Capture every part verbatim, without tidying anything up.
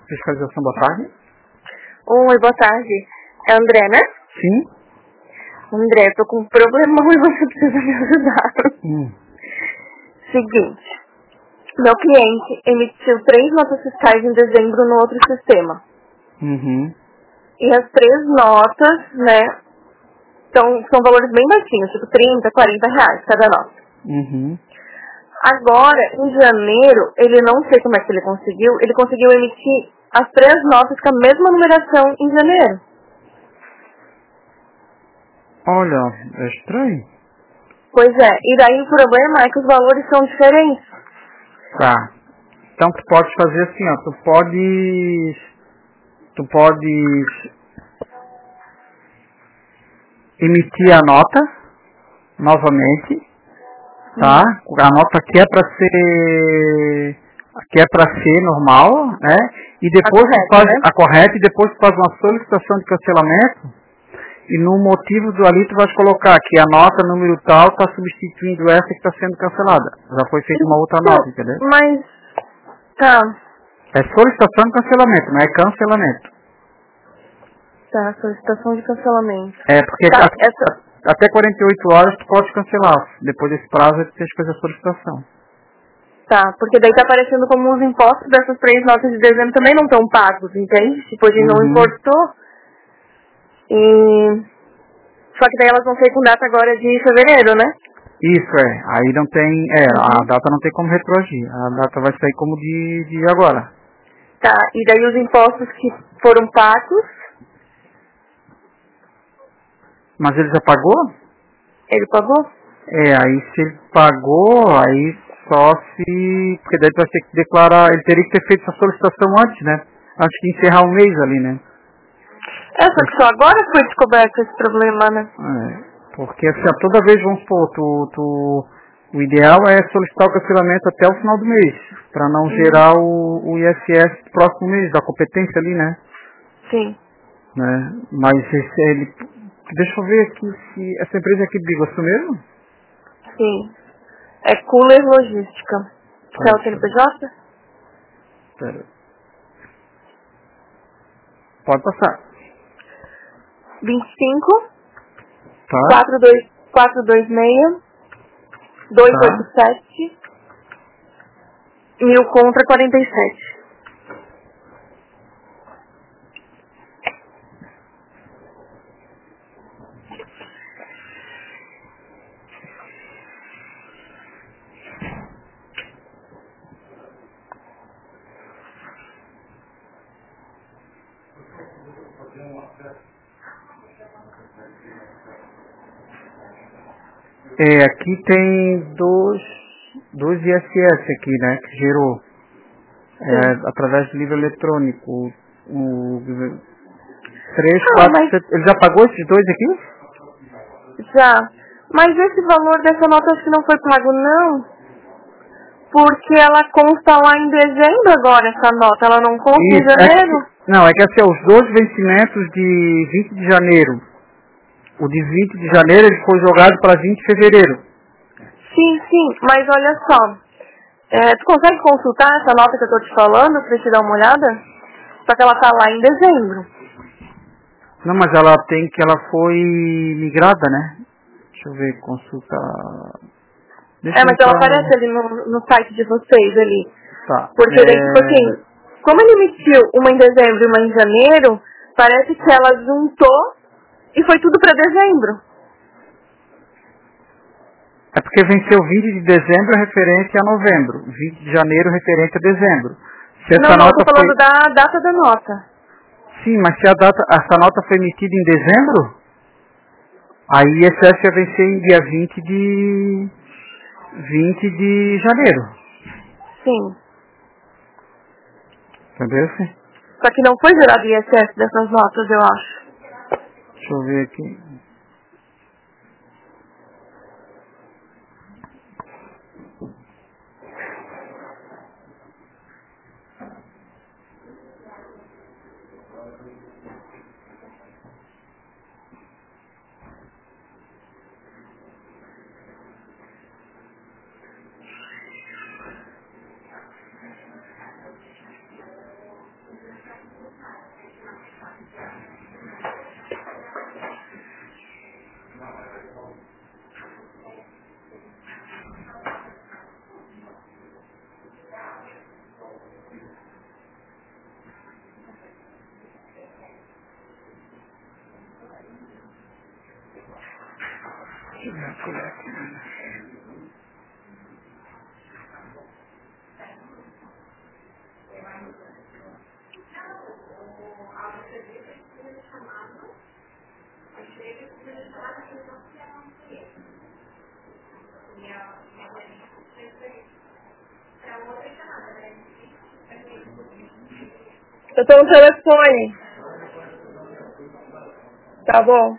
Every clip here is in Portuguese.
Fiscalização, boa tarde. Oi, boa tarde. É André, né? Sim. André, eu tô com um problemão e você precisa me ajudar. Hum. Seguinte, meu cliente emitiu três notas fiscais em dezembro no outro sistema. Uhum. E as três notas, né, são, são valores bem baixinhos, tipo trinta, quarenta reais cada nota. Uhum. Agora, em janeiro, ele não sei como é que ele conseguiu, ele conseguiu emitir as três notas com a mesma numeração em janeiro. Olha, é estranho. Pois é, e daí o problema é que os valores são diferentes. Tá. Então tu pode fazer assim, ó, tu podes, tu podes emitir a nota novamente, tá? Hum. A nota aqui é para ser, aqui é para ser normal, né? E depois A correta, tu faz né? a correta e depois tu faz uma solicitação de cancelamento. E no motivo do ali tu vai colocar que a nota número tal está substituindo essa que está sendo cancelada. Já foi feita uma outra Então, nota, entendeu? mas, tá, É solicitação de cancelamento, não é cancelamento. tá, solicitação de cancelamento. É, porque Tá, a- essa, a- até quarenta e oito horas tu pode cancelar. Depois desse prazo tu fez a solicitação. tá, porque daí tá aparecendo como os impostos dessas três notas de dezembro também não estão pagos, entende? Tipo, a gente não Uhum. importou, e, só que daí elas vão sair com data agora de fevereiro, né? Isso é. Aí não tem. É, a Uhum. data não tem como retroagir. A data vai sair como de, de agora. Tá, e daí os impostos que foram pagos, Mas ele já pagou? ele pagou? É, aí se ele pagou, aí só se. Porque daí tu vai ter que declarar. Ele teria que ter feito essa solicitação antes, né? Antes de encerrar o mês ali, né? É, só que só agora foi descoberto esse problema, né? É, porque assim, ó, toda vez, vamos supor, tu, tu, o ideal é solicitar o cancelamento até o final do mês, para não Uhum. gerar o, o I S S do próximo mês, da competência ali, né? Sim, né? Mas esse, ele, deixa eu ver aqui se essa empresa aqui de Bigossu mesmo? sim. É Cooler Logística. Tá, Que é o deixa eu C N P ver. J? Pera. Pode passar. vinte e cinco, Tá, quatro dois, quatro dois seis, dois oito tá. sete, mil contra quarenta e sete. É, aqui tem dois, dois I S S aqui, né, que gerou. É, Sim. através do livro eletrônico. O, o três, Ah, quatro, mas sete. Ele já pagou esses dois aqui? já. Mas esse valor dessa nota acho que não foi pago, não. Porque ela consta lá em dezembro agora, essa nota. Ela não consta em Isso, é janeiro. que, não, é que assim, os dois vencimentos de vinte de janeiro. O de vinte de janeiro ele foi jogado para vinte de fevereiro. Sim, sim. Mas olha só. É, tu consegue consultar essa nota que eu tô te falando pra te dar uma olhada? Só que ela tá lá em dezembro. Não, mas ela tem que ela foi migrada, né? Deixa eu ver, consulta. Deixa É, eu mas ela entrar aparece no. ali no, no site de vocês ali. Tá. Porque daí, tipo É, assim, como ele emitiu uma em dezembro e uma em janeiro, parece que ela juntou e foi tudo pra dezembro. é porque venceu vinte de dezembro referente a novembro. vinte de janeiro referente a dezembro. Se Não, essa não, eu nota tô falando foi. da data da nota. Sim, mas se a data, essa nota foi emitida em dezembro, aí I S S ia vencer em dia vinte de vinte de janeiro. Sim. Entendeu? Sim. Só que não foi gerado I S S dessas notas, eu acho. Deixa eu ver aqui. Eu tô no telefone. Tá bom.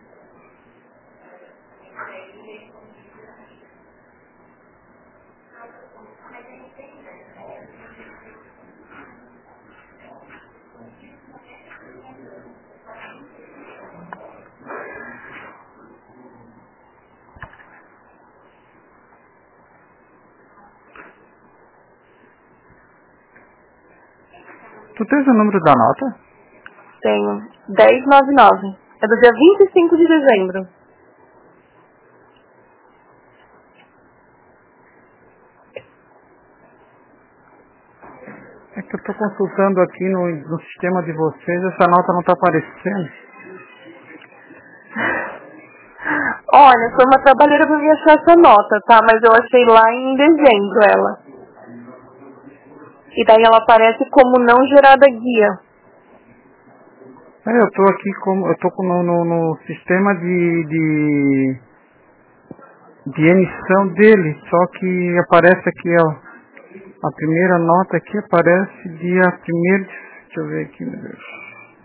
Tu tens o número da nota? Tenho. dez noventa e nove. É do dia vinte e cinco de dezembro. É que eu tô consultando aqui no, no sistema de vocês, essa nota não tá aparecendo. Olha, foi uma trabalheira pra me achar essa nota, tá? Mas eu achei lá em dezembro ela. E daí ela aparece como não gerada guia. É, eu tô aqui como. Eu tô com no, no, no sistema de, de. de emissão dele, só que aparece aqui, ó. A primeira nota aqui aparece dia primeiro. Deixa eu ver aqui, meu Deus.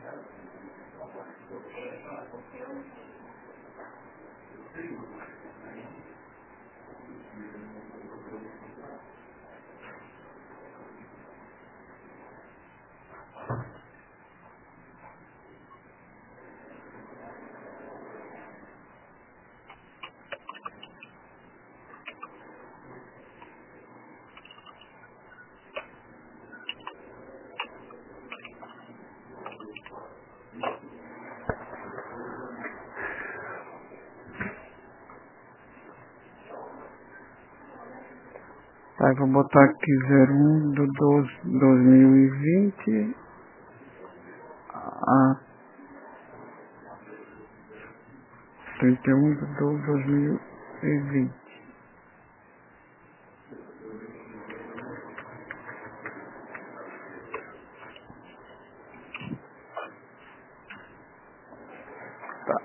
Tá, eu vou botar aqui zero um do doze de dois mil e vinte a trinta e um de doze de dois mil e vinte. Tá.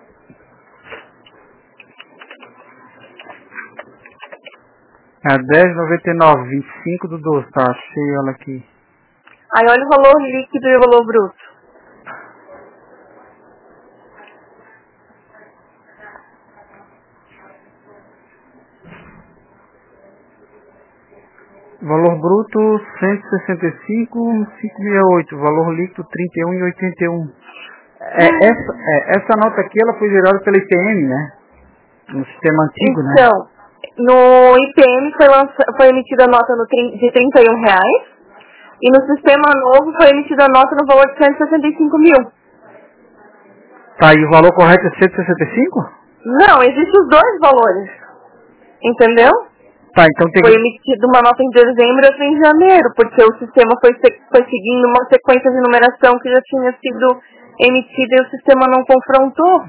É dez noventa e nove, vinte e cinco do doze, tá? Achei ela aqui. Aí olha o valor líquido e o valor bruto. Valor bruto cento e sessenta e cinco, quinhentos e sessenta e oito. Valor líquido trinta e um e oitenta e um. É, essa, é, essa nota aqui ela foi gerada pela I P M, né? No sistema antigo, então, né? No I P M foi, lança, foi emitida a nota no, de trinta e um reais e no sistema novo foi emitida a nota no valor de cento e sessenta e cinco mil. Tá, e o valor correto é cento e sessenta e cinco? Não, existem os dois valores. Entendeu? Tá, então tem Foi emitida uma nota em dezembro e outra em janeiro, porque o sistema foi, foi seguindo uma sequência de numeração que já tinha sido emitida e o sistema não confrontou.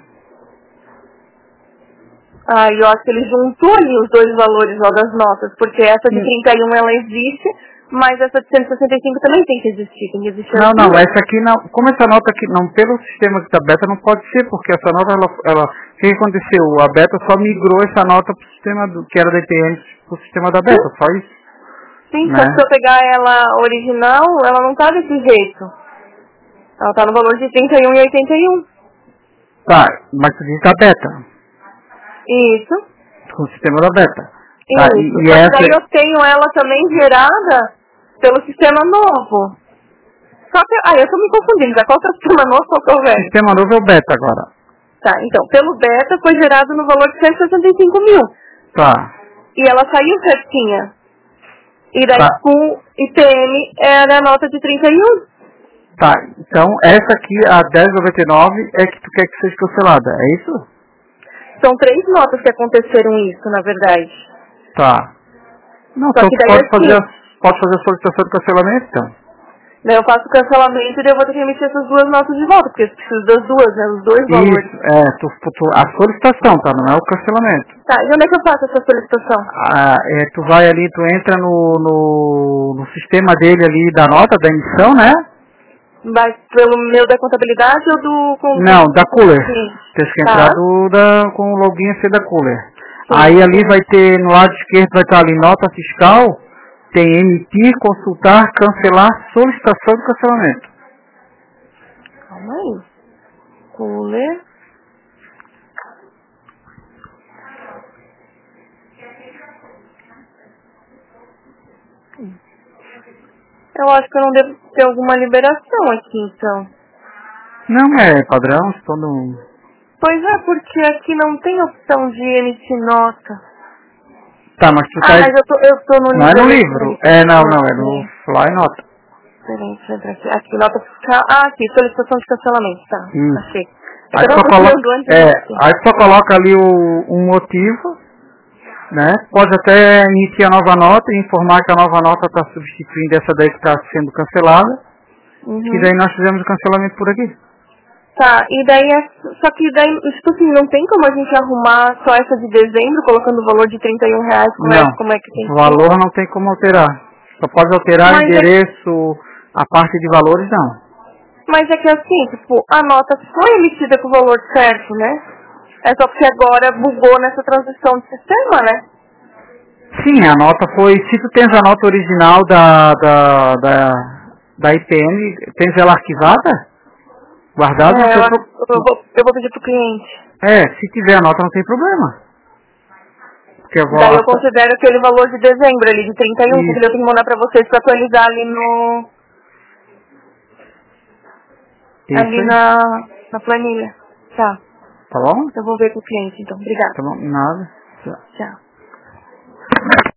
Ah, eu acho que ele juntou ali os dois valores ó, das notas, porque essa de trinta e um ela existe, mas essa de cento e sessenta e cinco também tem que existir, tem que existir. Não, não, essa aqui não, como essa nota aqui, não, pelo sistema da beta não pode ser, porque essa nota, ela, ela o que aconteceu? A beta só migrou essa nota pro sistema, do, que era da I P M, pro sistema da beta, só isso. Sim, né? Só que se eu pegar ela original, ela não tá desse jeito. Ela tá no valor de trinta e um e oitenta e um. Tá, mas tu diz da beta. Isso. Com o sistema da beta. Isso. Tá, e, e Mas essa... daí eu tenho ela também gerada pelo sistema novo. Só que, ah, eu tô me confundindo, já qual que é o sistema novo, qual que é o velho? O sistema novo é o beta agora. Tá, então, pelo beta foi gerado no valor de cento e sessenta e cinco mil. Tá. E ela saiu certinha. E daí Tá. com I P M era a nota de trinta e um. Tá, Então, essa aqui, a dez e noventa e nove, é que tu quer que seja cancelada, é isso? São três notas que aconteceram isso, na verdade. Tá. Não, Só então que tu daí pode assim, fazer, a- pode fazer a solicitação de cancelamento, então. daí eu faço o cancelamento e daí eu vou ter que emitir essas duas notas de volta, porque eu preciso das duas, né? Os dois valores. Isso, é, tu, tu, tu- a solicitação, tá? Não é o cancelamento. Tá, e onde é que eu faço essa solicitação? Ah, é, tu vai ali, tu entra no, no, no sistema dele ali da nota, da emissão, né? Vai pelo meu da contabilidade ou do... Com, Não, da Cooler. Sim. Tens que Tá. entrar do, da, com o login C da Cooler. Sim, Aí ali sim. vai ter, no lado esquerdo vai estar ali nota fiscal, tem emitir, consultar, cancelar, solicitação de cancelamento. Calma aí. Cooler. Eu acho que eu não devo ter alguma liberação aqui, então. Não, é padrão, estou no... Pois é, porque aqui não tem opção de emitir nota. Tá, mas tu Ah, tá... mas eu tô, eu tô no Não é livro no livro, eletrônico. é não, não, é no Sim. Fly Nota. Peraí, deixa eu entrar aqui. Aqui, nota fiscal. Ah, aqui, solicitação de cancelamento. Tá, Hum. achei. É que Aí eu tu tava só coloca, procurando antes é, aqui. aí tu só coloca ali o, um motivo, né? Pode até emitir a nova nota e informar que a nova nota está substituindo essa daí que está sendo cancelada. Uhum. E daí nós fizemos o cancelamento por aqui. Tá, e daí, é, só que daí, tipo assim, não tem como a gente arrumar só essa de dezembro, colocando o valor de trinta e um reais, como, Não, é, como é que tem o que ser? valor não tem como alterar. Só pode alterar o Mas é, endereço, a parte de valores não. mas é que assim, tipo, a nota foi emitida com o valor certo, né? É só porque agora bugou nessa transição de sistema, né? Sim, a nota foi, se tu tens a nota original da, da, da, da I P M, tens ela arquivada? Guardada, não É, tem eu, pro... eu, vou, eu vou pedir pro cliente. É, se tiver a nota não tem problema. Porque eu vou... Daí eu considero aquele valor de dezembro ali, de trinta e um, porque Isso. eu tenho que mandar pra vocês pra atualizar ali no... Isso ali aí. na, na planilha. Tá, Tá bom? eu vou ver com o cliente então. Obrigada. Tá bom, nada. Tchau. Tchau.